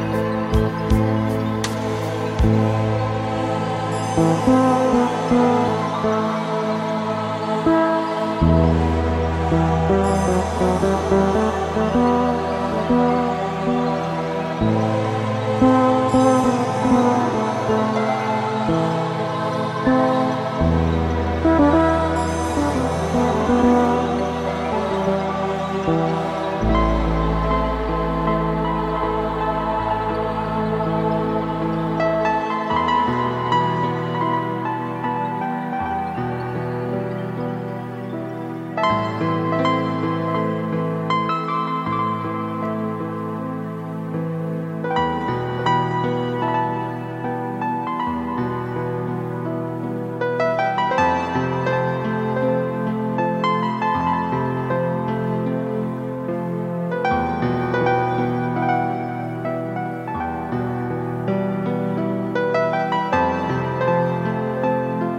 Thank you.